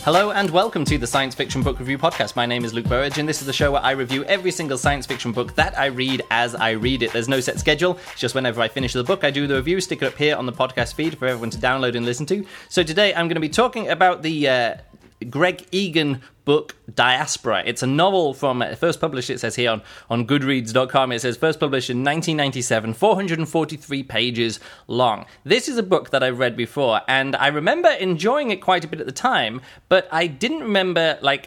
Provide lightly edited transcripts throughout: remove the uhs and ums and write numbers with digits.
Hello and welcome to the Science Fiction Book Review Podcast. My name is Luke Burridge and this is the show where I review every single science fiction book that I read as I read it. There's no set schedule, it's just whenever I finish the book I do the review, stick it up here on the podcast feed for everyone to download and listen to. So today I'm going to be talking about the Greg Egan book Diaspora. It's a novel from, first published, it says here on Goodreads.com, it says first published in 1997, 443 pages long. This is a book that I've read before, and I remember enjoying it quite a bit at the time, but I didn't remember, I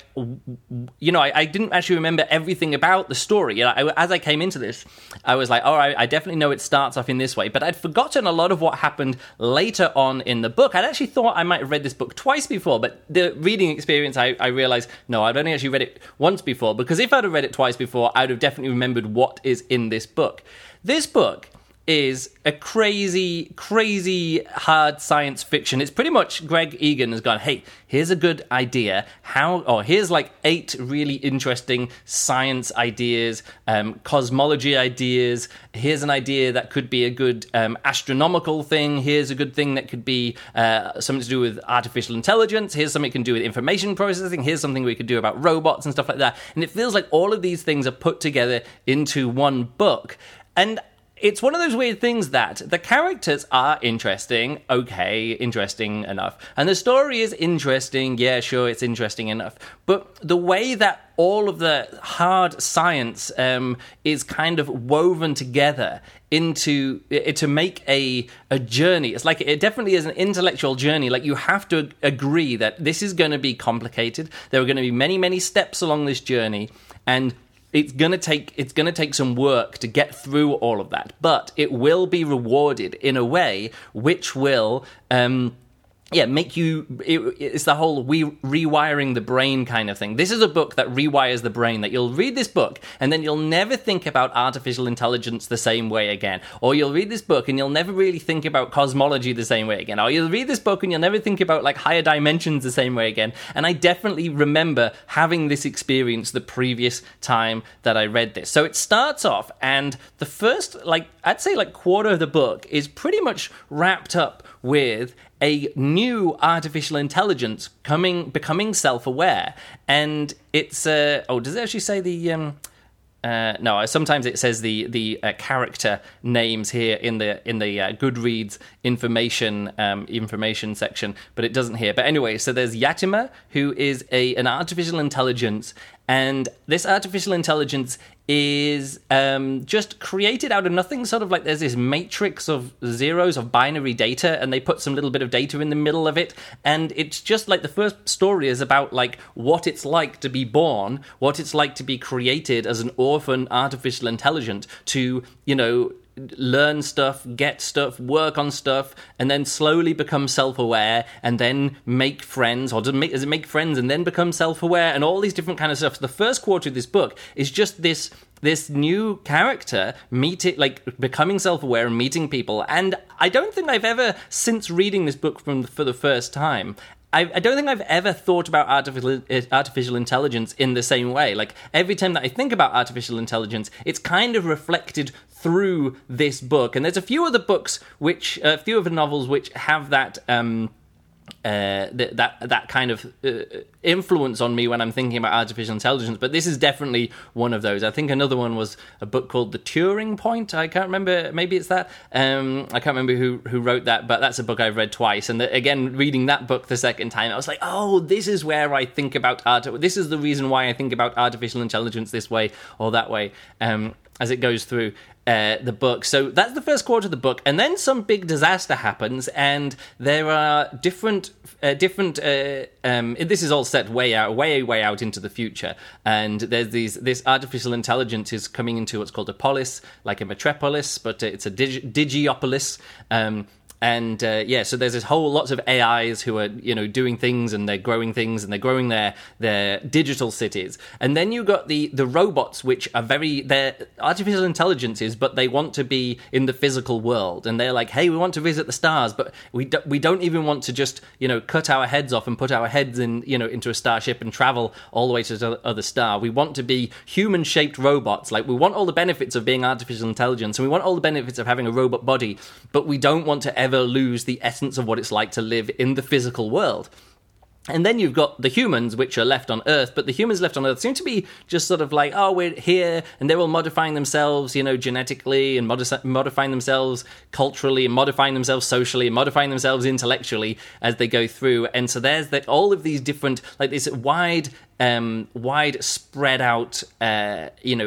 didn't actually remember everything about the story. As I came into this, I was like, all right, I definitely know it starts off in this way, but I'd forgotten a lot of what happened later on in the book. I'd actually thought I might have read this book twice before, but the reading experience, I realized, no, I'd only actually read it once before, because if I'd have read it twice before, I'd have definitely remembered what is in this book. This book is a crazy, crazy hard science fiction. It's pretty much Greg Egan has gone, hey, here's a good idea. Here's like 8 really interesting science ideas, cosmology ideas. Here's an idea that could be a good astronomical thing. Here's a good thing that could be something to do with artificial intelligence. Here's something it can do with information processing. Here's something we could do about robots and stuff like that. And it feels like all of these things are put together into one book. And it's one of those weird things that the characters are interesting, interesting enough. And the story is interesting, yeah, sure, it's interesting enough. But the way that all of the hard science is kind of woven together into to make a journey. It's like it definitely is an intellectual journey. Like you have to agree that this is going to be complicated. There are going to be many, many steps along this journey, and it's gonna take some work to get through all of that, but it will be rewarded in a way which will make you. It's the whole rewiring the brain kind of thing. This is a book that rewires the brain. That you'll read this book and then you'll never think about artificial intelligence the same way again, or you'll read this book and you'll never really think about cosmology the same way again, or you'll read this book and you'll never think about like higher dimensions the same way again. And I definitely remember having this experience the previous time that I read this. So it starts off, and the first I'd say quarter of the book is pretty much wrapped up with a new artificial intelligence becoming self-aware. And it's does it actually say the no, sometimes it says the character names here in the Goodreads information section, but it doesn't here. But anyway, so there's Yatima, who is an artificial intelligence, and this artificial intelligence is just created out of nothing. Sort of like there's this matrix of zeros of binary data, and they put some little bit of data in the middle of it, and it's just like the first story is about like what it's like to be born, what it's like to be created as an orphan artificial intelligence, to learn stuff, get stuff, work on stuff, and then slowly become self-aware, and then make friends, or does it make friends and then become self-aware, and all these different kind of stuff. So the first quarter of this book is just this new character becoming self-aware and meeting people. And I don't think I've ever, since reading this book for the first time, I don't think I've ever thought about artificial intelligence in the same way. Like, every time that I think about artificial intelligence, it's kind of reflected through this book. And there's a few other books, a few of the novels which have that that kind of influence on me when I'm thinking about artificial intelligence, but this is definitely one of those. I think another one was a book called The Turing Point. I can't remember, maybe it's that. I can't remember who wrote that, but that's a book I've read twice. And again, reading that book the second time, I was like, oh, this is where I think about this is the reason why I think about artificial intelligence this way or that way, as it goes through the book. So that's the first quarter of the book, and then some big disaster happens, and there are different. This is all set way out into the future, and there's this artificial intelligence is coming into what's called a polis, like a metropolis, but it's a digiopolis. So there's this whole lots of AIs who are, doing things, and they're growing things, and they're growing their digital cities. And then you got the robots, which are they're artificial intelligences, but they want to be in the physical world. And they're like, hey, we want to visit the stars, but we don't even want to just, cut our heads off and put our heads in, into a starship and travel all the way to the other star. We want to be human-shaped robots. Like, we want all the benefits of being artificial intelligence, and we want all the benefits of having a robot body, but we don't want to ever lose the essence of what it's like to live in the physical world. And then you've got the humans, which are left on Earth, but the humans left on Earth seem to be just sort of like, oh, we're here, and they're all modifying themselves, genetically, and modifying themselves culturally, and modifying themselves socially, and modifying themselves intellectually as they go through. And so there's all of these different, like this wide spread out, a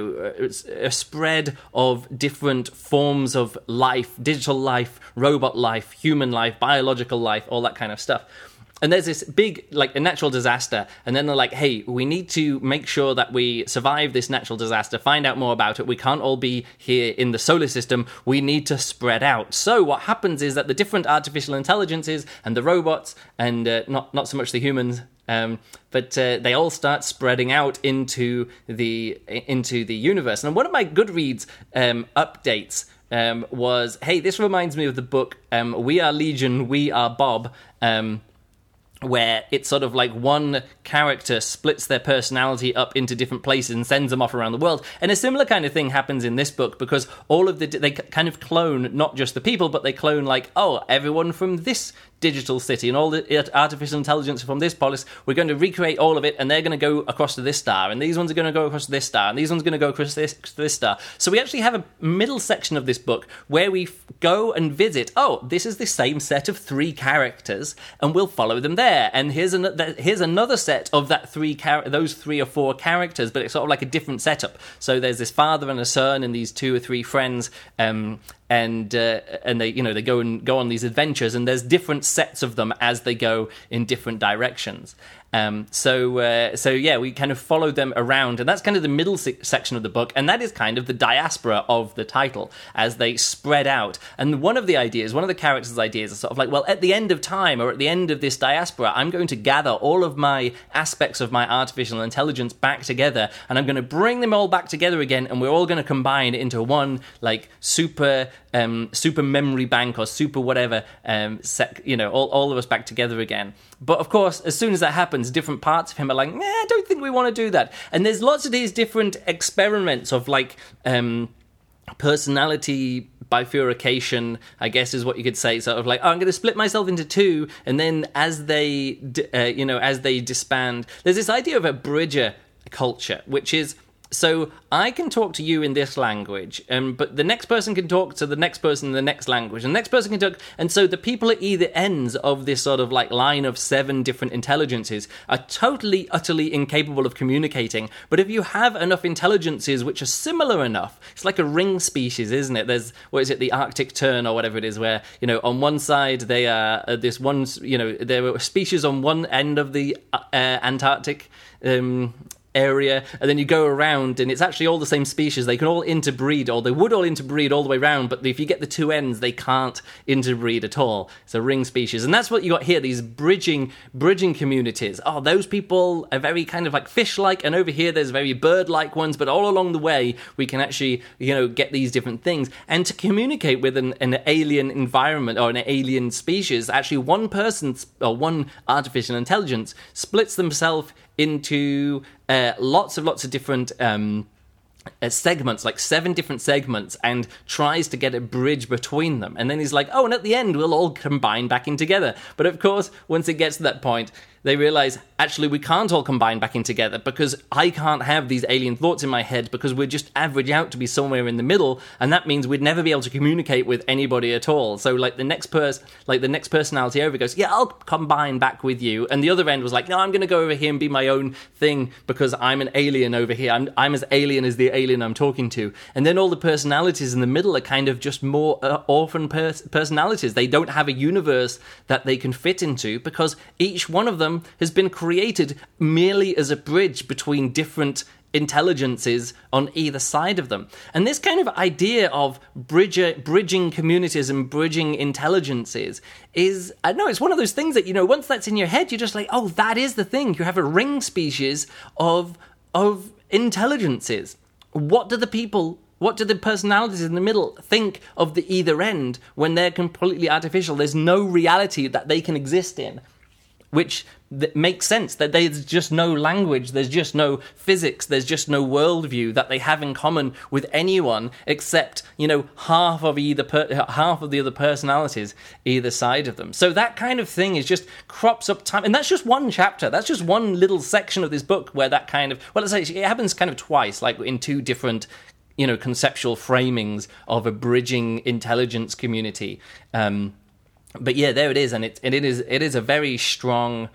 spread of different forms of life, digital life, robot life, human life, biological life, all that kind of stuff. And there's this big, like, a natural disaster, and then they're like, hey, we need to make sure that we survive this natural disaster, find out more about it. We can't all be here in the solar system. We need to spread out. So what happens is that the different artificial intelligences and the robots, and not so much the humans, but they all start spreading out into the universe. And one of my Goodreads updates was, hey, this reminds me of the book We Are Legion, We Are Bob, where it's sort of like one character splits their personality up into different places and sends them off around the world. And a similar kind of thing happens in this book, because they kind of clone not just the people, but they clone like, oh, everyone from this digital city and all the artificial intelligence from this polis, we're going to recreate all of it, and they're going to go across to this star, and these ones are going to go across to this star, and these ones are going to go across to this star. So we actually have a middle section of this book where we go and visit, oh, this is the same set of 3 characters, and we'll follow them there. And here's another set of those 3 or 4 characters, but it's sort of like a different setup. So there's this father and a son and these 2 or 3 friends, and they go on these adventures, and there's different sets of them as they go in different directions. So we kind of follow them around, and that's kind of the middle section of the book, and that is kind of the diaspora of the title as they spread out. And one of the characters' ideas is sort of like, well, at the end of time, or at the end of this diaspora, I'm going to gather all of my aspects of my artificial intelligence back together, and I'm going to bring them all back together again, and we're all going to combine into one like super memory bank or super whatever, all of us back together again. But of course, as soon as that happens, different parts of him are like, I don't think we want to do that. And there's lots of these different experiments of like personality bifurcation, I guess is what you could say. Sort of like, I'm going to split myself into 2, and then as they disband, there's this idea of a bridger culture, which is, so I can talk to you in this language, but the next person can talk to the next person in the next language, and the next person can talk, and so the people at either ends of this sort of like line of 7 different intelligences are totally, utterly incapable of communicating. But if you have enough intelligences which are similar enough, it's like a ring species, isn't it? There's, the Arctic tern or whatever it is, where, on one side they are there are species on one end of the Antarctic area, and then you go around and it's actually all the same species. They can all interbreed, or they would all interbreed all the way around, but if you get the 2 ends, they can't interbreed at all. It's a ring species. And that's what you got here, these bridging communities. Oh, those people are very kind of like fish-like, and over here there's very bird-like ones, but all along the way we can actually, get these different things. And to communicate with an alien environment or an alien species, actually one person or one artificial intelligence splits themselves into lots of different segments, like 7 different segments, and tries to get a bridge between them. And then he's like, oh, and at the end we'll all combine back in together. But of course, once it gets to that point, they realize, actually, we can't all combine back in together, because I can't have these alien thoughts in my head, because we're just average out to be somewhere in the middle, and that means we'd never be able to communicate with anybody at all. So the next personality over goes, yeah, I'll combine back with you. And the other end was like, no, I'm going to go over here and be my own thing, because I'm an alien over here. I'm as alien as the alien I'm talking to. And then all the personalities in the middle are kind of just more orphan personalities. They don't have a universe that they can fit into, because each one of them has been created merely as a bridge between different intelligences on either side of them. And this kind of idea of bridging communities and bridging intelligences is, I don't know, it's one of those things that, once that's in your head, you're just like, oh, that is the thing. You have a ring species of intelligences. What do the personalities in the middle think of the either end when they're completely artificial? There's no reality that they can exist in. which makes sense, that there's just no language, there's just no physics, there's just no worldview that they have in common with anyone except, half of the other personalities either side of them. So that kind of thing is just crops up time, and that's just one chapter, that's just one little section of this book where that kind of, let's say it happens kind of twice, like in two different conceptual framings of a bridging intelligence community. But yeah, there it is, and it is a very strong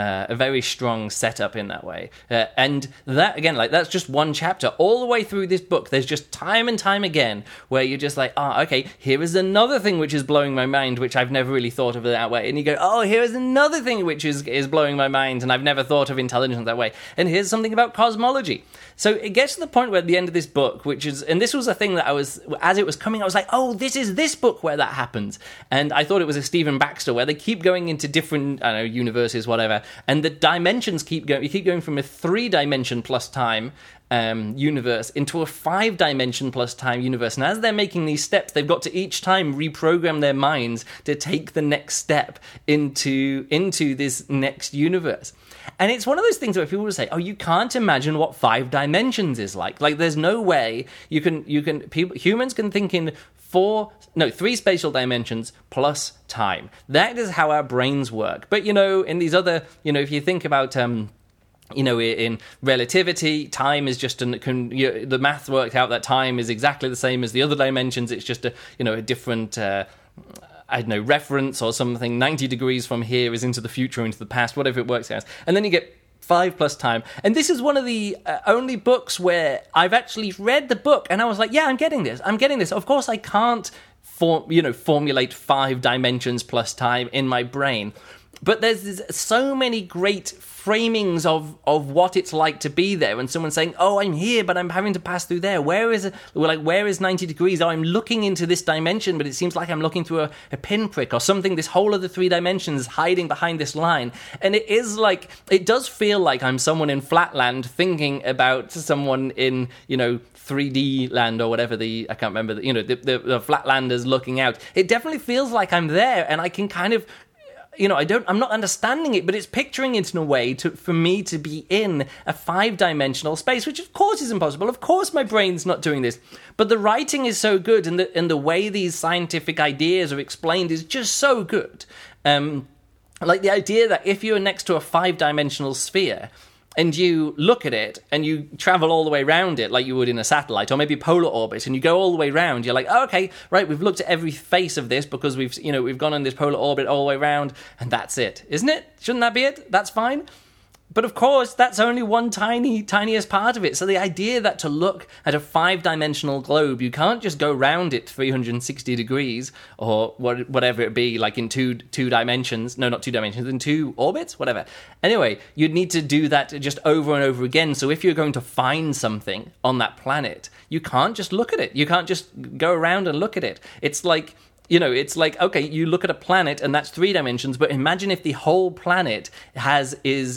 setup in that way. And that, again, like, that's just one chapter. All the way through this book, there's just time and time again where you're just like, okay, here is another thing which is blowing my mind, which I've never really thought of it that way. And you go, here is another thing which is blowing my mind, and I've never thought of intelligence that way. And here's something about cosmology. So it gets to the point where at the end of this book, and this was a thing that as it was coming, I was like, this is this book where that happens. And I thought it was a Stephen Baxter, where they keep going into different, universes, whatever, and the dimensions keep going. You keep going from a 3-dimension plus time universe into a 5-dimension plus time universe. And as they're making these steps, they've got to each time reprogram their minds to take the next step into this next universe. And it's one of those things where people will say, you can't imagine what 5 dimensions is like. Like, there's no way humans can think in 3 spatial dimensions plus time. That is how our brains work. But, in these other, if you think about, in relativity, time is just the math worked out that time is exactly the same as the other dimensions. It's just a different, reference or something. 90 degrees from here is into the future, into the past, whatever it works out. And then you get 5 plus time. And this is one of the only books where I've actually read the book and I was like, yeah, I'm getting this. Of course, I can't formulate 5 dimensions plus time in my brain. But there's so many great framings of what it's like to be there, and someone saying, I'm here, but I'm having to pass through there. Where is 90 degrees? I'm looking into this dimension, but it seems like I'm looking through a pinprick or something. This whole other 3 dimensions hiding behind this line. And it does feel like I'm someone in Flatland thinking about someone in, 3D land or whatever I can't remember, the Flatlanders looking out. It definitely feels like I'm there, and I can kind of, I'm not understanding it, but it's picturing it in a way for me to be in a 5-dimensional space, which of course is impossible. Of course my brain's not doing this. But the writing is so good, and the way these scientific ideas are explained is just so good. Like the idea that if you're next to a 5-dimensional sphere, and you look at it and you travel all the way around it like you would in a satellite or maybe polar orbit, and you go all the way around, you're like, okay, right, we've looked at every face of this because we've gone on this polar orbit all the way around, and that's it, isn't it? Shouldn't that be it? That's fine. But of course, that's only one tiniest part of it. So the idea that to look at a 5-dimensional globe, you can't just go round it 360 degrees or whatever it be, like in two dimensions. No, not 2 dimensions, in 2 orbits, whatever. Anyway, you'd need to do that just over and over again. So if you're going to find something on that planet, you can't just look at it. You can't just go around and look at it. It's like, okay, you look at a planet and that's 3 dimensions, but imagine if the whole planet is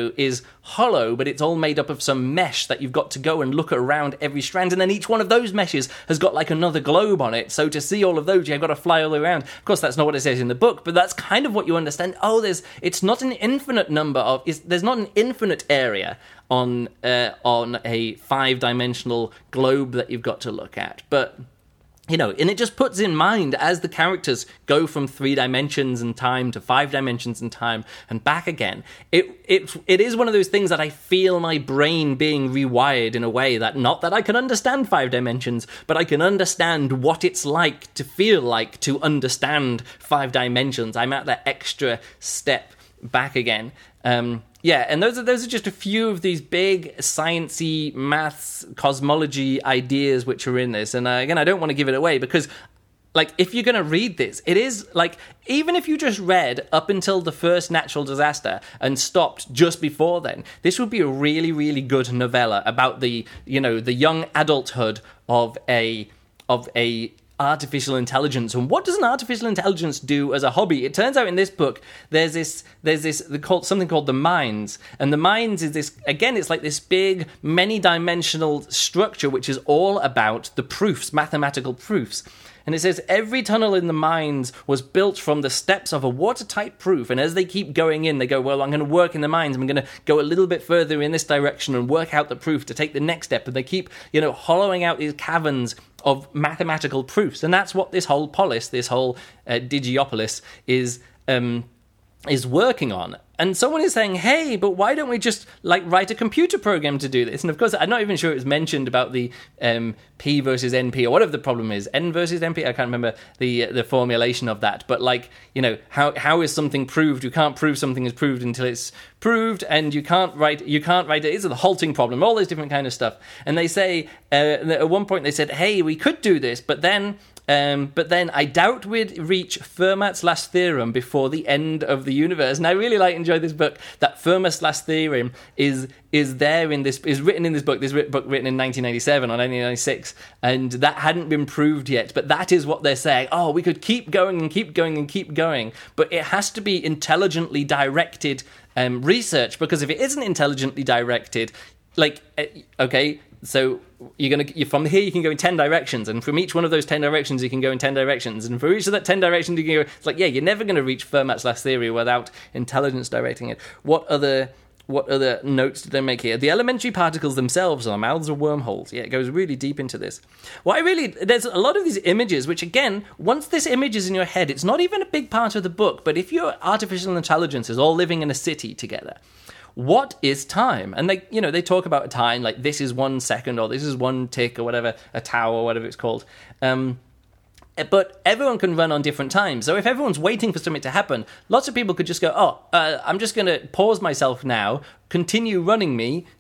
hollow, but it's all made up of some mesh that you've got to go and look around every strand, and then each one of those meshes has got like another globe on it. So to see all of those, you've got to fly all the way around. Of course, that's not what it says in the book, but that's kind of what you understand. It's not an infinite there's not an infinite area on a 5-dimensional globe that you've got to look at, but and it just puts in mind, as the characters go from 3 dimensions in time to 5 dimensions in time and back again, it is one of those things that I feel my brain being rewired in a way that, not that I can understand 5 dimensions, but I can understand what it's like to feel like to understand 5 dimensions. I'm at that extra step back again. Yeah, and those are just a few of these big sciencey maths, cosmology ideas which are in this. And again, I don't want to give it away because, like, if you're going to read this, it is like, even if you just read up until the first natural disaster and stopped just before then, this would be a really, really good novella about the young adulthood of a artificial intelligence. And what does an artificial intelligence do as a hobby? It turns out in this book there's something called the Minds, and the Minds is this, again, it's like this big many-dimensional structure which is all about the proofs, mathematical proofs. And it says, every tunnel in the mines was built from the steps of a watertight proof. And as they keep going in, they go, well, I'm going to work in the mines. I'm going to go a little bit further in this direction and work out the proof to take the next step. And they keep, hollowing out these caverns of mathematical proofs. And that's what this whole polis, this whole Digiopolis is working on. And someone is saying, hey, but why don't we just write a computer program to do this? And of course, I'm not even sure it was mentioned about the P versus NP or whatever the problem is. N versus NP? I can't remember the formulation of that. But how is something proved? You can't prove something is proved until it's proved, and you can't write it. It's a halting problem, all this different kind of stuff. And they say, at one point they said, hey, we could do this, but then I doubt we'd reach Fermat's last theorem before the end of the universe. And I really enjoy this book. That Fermat's last theorem is written in this book. This book written in 1997 or 1996, and that hadn't been proved yet. But that is what they're saying. Oh, we could keep going and keep going and keep going, but it has to be intelligently directed research, because if it isn't intelligently directed, okay. So from here you can go in 10 directions, and from each one of those 10 directions you can go in 10 directions, and for each of that 10 directions you can go. It's you're never going to reach Fermat's last theory without intelligence directing it. What other notes did they make here? The elementary particles themselves are mouths or wormholes. Yeah, it goes really deep into this. There's a lot of these images, which again, once this image is in your head, it's not even a big part of the book, but if your artificial intelligence is all living in a city together, what is time? And they talk about a time this is 1 second, or this is 1 tick, or whatever, a tau, or whatever it's called. But everyone can run on different times. So if everyone's waiting for something to happen, lots of people could just go, I'm just going to pause myself now, continue running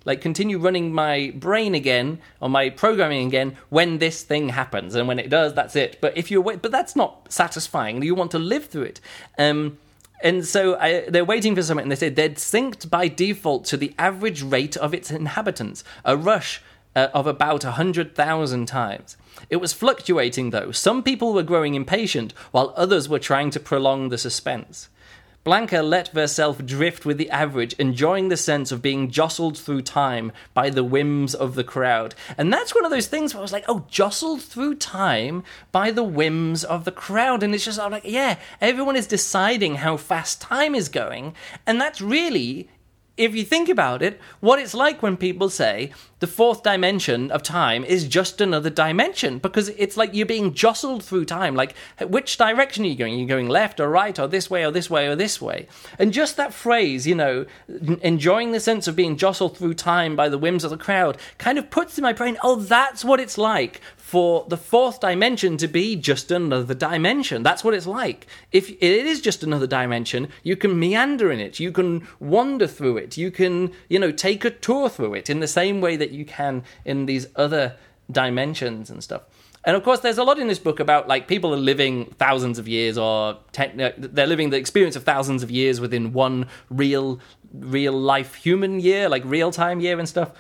my brain again, or my programming again, when this thing happens. And when it does, that's it. But but that's not satisfying. You want to live through it. And so they're waiting for something, and they say they'd synced by default to the average rate of its inhabitants, a rush of about 100,000 times. It was fluctuating, though. Some people were growing impatient, while others were trying to prolong the suspense. Blanca let herself drift with the average, enjoying the sense of being jostled through time by the whims of the crowd. And that's one of those things where I was like, jostled through time by the whims of the crowd. And it's just everyone is deciding how fast time is going. And that's really, if you think about it, what it's like when people say the fourth dimension of time is just another dimension, because it's you're being jostled through time. Which direction are you going? Are you going left or right, or this way or this way or this way? And just that phrase, enjoying the sense of being jostled through time by the whims of the crowd, kind of puts in my brain, that's what it's like for the fourth dimension to be just another dimension. That's what it's like. If it is just another dimension, you can meander in it, you can wander through it, you can, take a tour through it in the same way that you can in these other dimensions and stuff. And of course, there's a lot in this book about people are living thousands of years, or they're living the experience of thousands of years within one real life human year, real time year and stuff.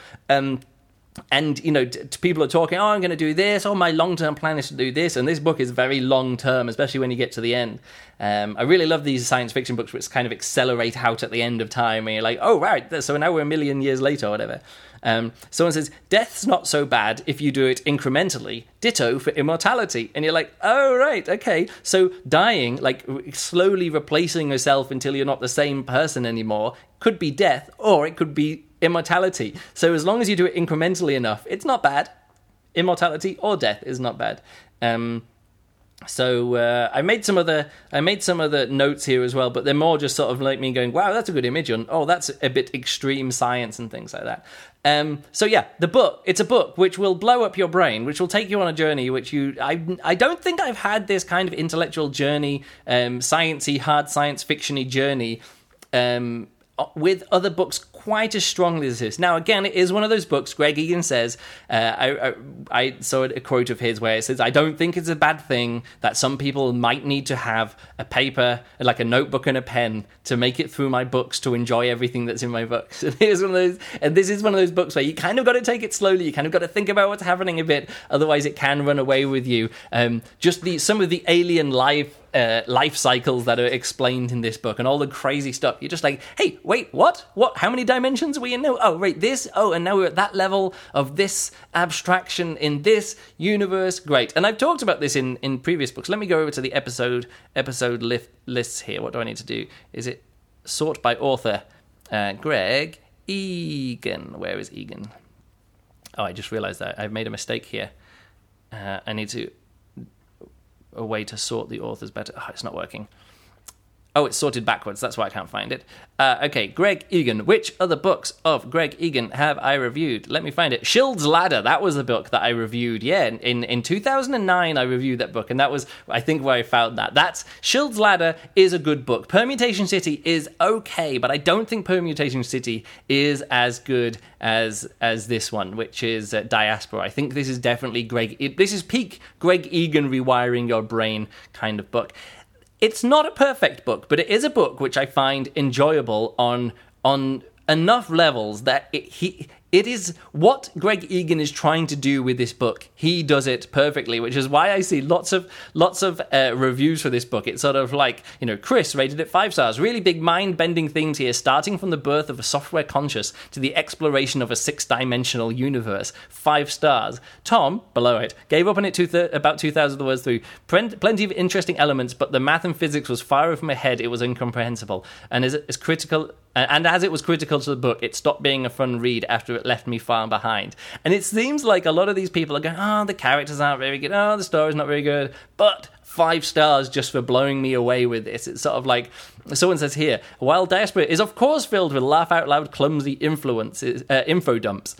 And, people are talking, I'm going to do this, my long-term plan is to do this, and this book is very long-term, especially when you get to the end. I really love these science fiction books which kind of accelerate out at the end of time, and you're right, so now we're 1 million years later, or whatever. Someone says, death's not so bad if you do it incrementally, ditto for immortality. And you're like, oh, right, okay. So dying, slowly replacing yourself until you're not the same person anymore, could be death, or it could be immortality. So as long as you do it incrementally enough, it's not bad. Immortality or death is not bad. So I made some other notes here as well, but they're more just sort of me going, wow, that's a good image, and that's a bit extreme science and things like that. So yeah, it's a book which will blow up your brain, which will take you on a journey which I don't think I've had this kind of intellectual journey, sciencey, hard science fiction-y journey with other books quite as strongly as this. Now, again, it is one of those books. Greg Egan says, I saw a quote of his where it says, I don't think it's a bad thing that some people might need to have a paper, a notebook and a pen to make it through my books to enjoy everything that's in my books. And this is one of those books where you kind of got to take it slowly. You kind of got to think about what's happening a bit. Otherwise, it can run away with you. Some of the alien life life cycles that are explained in this book and all the crazy stuff. You're just like, hey, wait, what? How many dimensions are we in now? Oh, right, this. Oh, and now we're at that level of this abstraction in this universe. Great. And I've talked about this in previous books. Let me go over to the episode lists here. What do I need to do? Is it sort by author? Greg Egan. Where is Egan? Oh, I just realized that I've made a mistake here. I need a way to sort the authors better. Oh, it's not working. Oh, it's sorted backwards. That's why I can't find it. Okay, Greg Egan. Which other books of Greg Egan have I reviewed? Let me find it. Schild's Ladder. That was the book that I reviewed. Yeah, in 2009, I reviewed that book, and that was, I think, where I found that. That's Schild's Ladder is a good book. Permutation City is okay, but I don't think Permutation City is as good as this one, which is Diaspora. I think this is definitely this is peak Greg Egan rewiring your brain kind of book. It's not a perfect book, but it is a book which I find enjoyable on enough levels that it is what Greg Egan is trying to do with this book. He does it perfectly, which is why I see lots of reviews for this book. It's sort of like, Chris rated it 5 stars. Really big mind-bending things here, starting from the birth of a software conscious to the exploration of a 6-dimensional universe. 5 stars. Tom, below it, gave up on it about 2,000 of the words through. Plenty of interesting elements, but the math and physics was far from ahead. It was incomprehensible. And as it was critical to the book, it stopped being a fun read after it left me far behind. And it seems like a lot of these people are going, the characters aren't very good, the story's not very good, but 5 stars just for blowing me away with this. It's sort of like, someone says here, while Diaspora is of course filled with laugh-out-loud clumsy info dumps,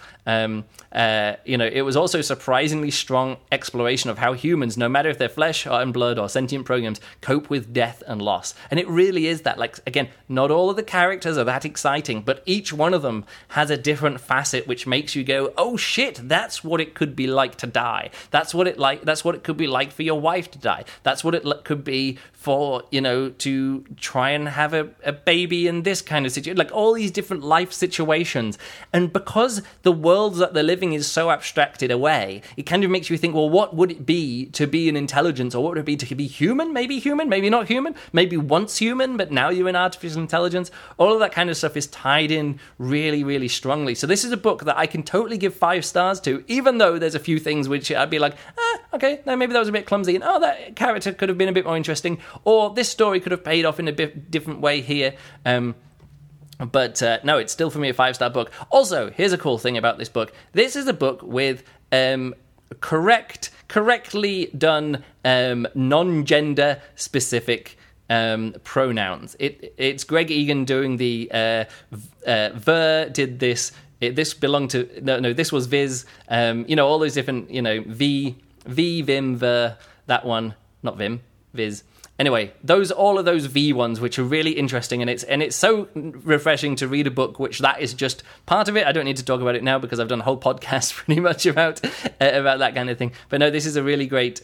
it was also surprisingly strong exploration of how humans, no matter if they're flesh and blood or sentient programs, cope with death and loss. And it really is that. Like, again, not all of the characters are that exciting, but each one of them has a different facet which makes you go, oh shit, that's what it could be like to die. That's what it could be like for your wife to die. That's what it could be for, to try and have a baby in this kind of situation. Like, all these different life situations. And because the world that they're living is so abstracted away, it kind of makes you think, well, what would it be to be an intelligence? Or what would it be to be human, maybe not human, maybe once human, but now you're an artificial intelligence. All of that kind of stuff is tied in really, really strongly. So this is a book that I can totally give 5 stars to, even though there's a few things which I'd be like, okay, no, maybe that was a bit clumsy, and that character could have been a bit more interesting, or this story could have paid off in a bit different way here. But no, it's still for me a 5-star book. Also, here's a cool thing about this book. This is a book with correctly done non-gender specific pronouns. It's Greg Egan doing the Ver did this. This belonged to no. This was Viz. All those different. V, Vim, Ver. That one, not Vim, Viz. Anyway, all of those V ones, which are really interesting, and it's so refreshing to read a book which that is just part of it. I don't need to talk about it now because I've done a whole podcast pretty much about that kind of thing. But no, this is a really great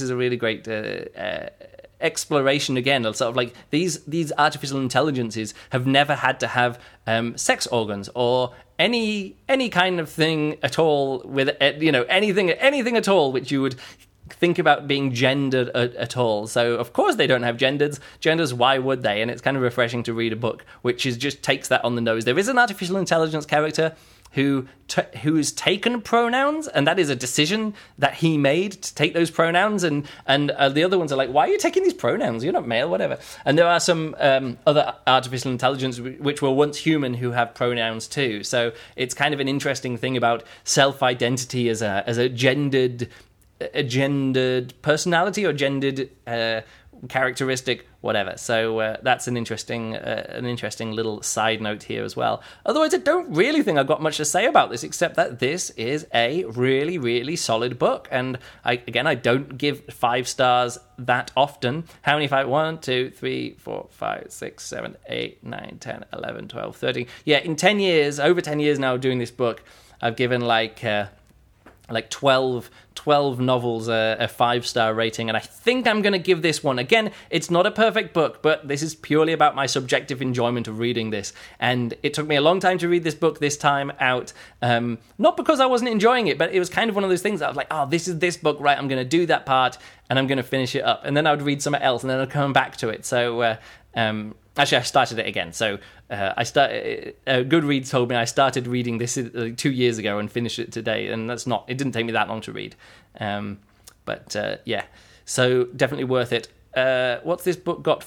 exploration again. Sort of like these artificial intelligences have never had to have sex organs or any kind of thing at all with anything at all which you would think about being gendered at all. So of course they don't have genders. Why would they? And it's kind of refreshing to read a book which just takes that on the nose. There is an artificial intelligence character who's taken pronouns, and that is a decision that he made to take those pronouns, and the other ones are like, why are you taking these pronouns? You're not male, whatever. And there are some other artificial intelligence which were once human who have pronouns too. So it's kind of an interesting thing about self-identity as a gendered personality or gendered characteristic, whatever. So that's an interesting little side note here as well. Otherwise, I don't really think I've got much to say about this, except that this is a really, really solid book. And I don't give 5 stars that often. How many? 1, 2, 3, 4, 5, 6, 7, 8, 9, 10, 11, 12, 13. Yeah, in 10 years, over 10 years now doing this book, I've given like like 12 novels a 5-star rating, and I think I'm going to give this one, again, it's not a perfect book, but this is purely about my subjective enjoyment of reading this, and it took me a long time to read this book this time out, not because I wasn't enjoying it, but it was kind of one of those things that I was like, oh, this is this book, right, I'm going to do that part, and I'm going to finish it up, and then I would read something else, and then I'd come back to it, so actually, I started it again. So Goodreads told me I started reading this 2 years ago and finished it today, and it didn't take me that long to read. Yeah, so definitely worth it. What's this book got?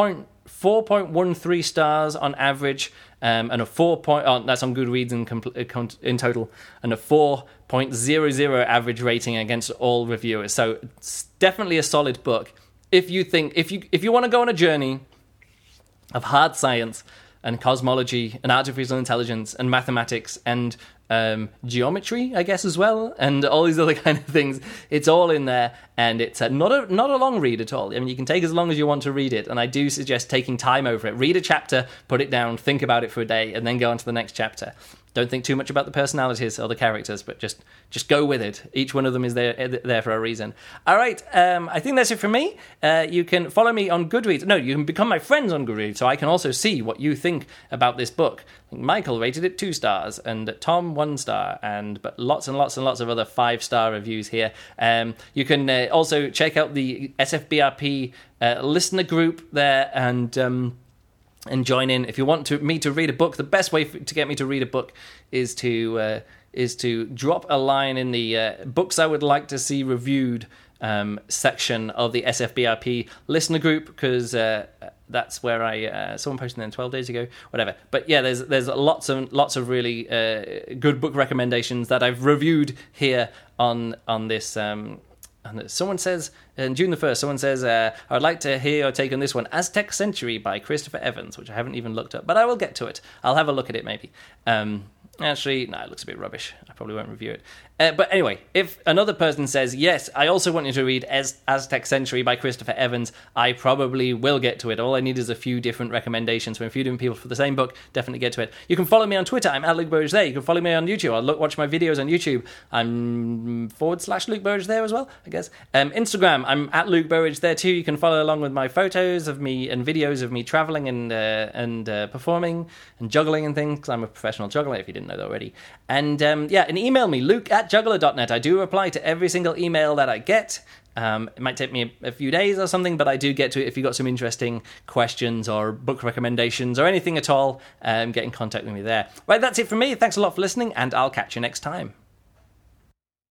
4.13 stars on average, and a 4. That's on Goodreads in total, and a 4.00 average rating against all reviewers. So it's definitely a solid book. If you want to go on a journey of hard science and cosmology and artificial intelligence and mathematics and geometry, I guess, as well, and all these other kind of things. It's all in there, and it's not a long read at all. I mean, you can take as long as you want to read it, and I do suggest taking time over it. Read a chapter, put it down, think about it for a day, and then go on to the next chapter. Don't think too much about the personalities or the characters, but just go with it. Each one of them is there for a reason. All right, I think that's it from me. You can follow me on Goodreads. No, you can become my friends on Goodreads, so I can also see what you think about this book. Michael rated it 2 stars, and Tom 1 star, but lots and lots and lots of other 5-star reviews here. You can also check out the SFBRP listener group there, and join in. If you want me to read a book, the best way to get me to read a book is to drop a line in the books I would like to see reviewed section of the SFBRP listener group, because that's where someone posted them 12 days ago, whatever. But yeah, there's lots of really good book recommendations that I've reviewed here on this. And someone says, on June the 1st, someone says, I would like to hear your take on this one, Aztec Century by Christopher Evans, which I haven't even looked up, but I will get to it. I'll have a look at it, maybe. Actually, no, it looks a bit rubbish. I probably won't review it. But anyway, if another person says, yes, I also want you to read Aztec Century by Christopher Evans, I probably will get to it. All I need is a few different recommendations from a few different people for the same book. Definitely get to it. You can follow me on Twitter. I'm at Luke Burridge there. You can follow me on YouTube. I'll watch my videos on YouTube. I'm / Luke Burridge there as well, I guess. Instagram, I'm at Luke Burridge there too. You can follow along with my photos of me and videos of me traveling and performing and juggling and things, because I'm a professional juggler, if you didn't know that already. And and email me, luke@juggler.net. I do reply to every single email that I get. It might take me a few days or something, but I do get to it. If you've got some interesting questions or book recommendations or anything at all, get in contact with me there. Right, that's it from me. Thanks a lot for listening, and I'll catch you next time.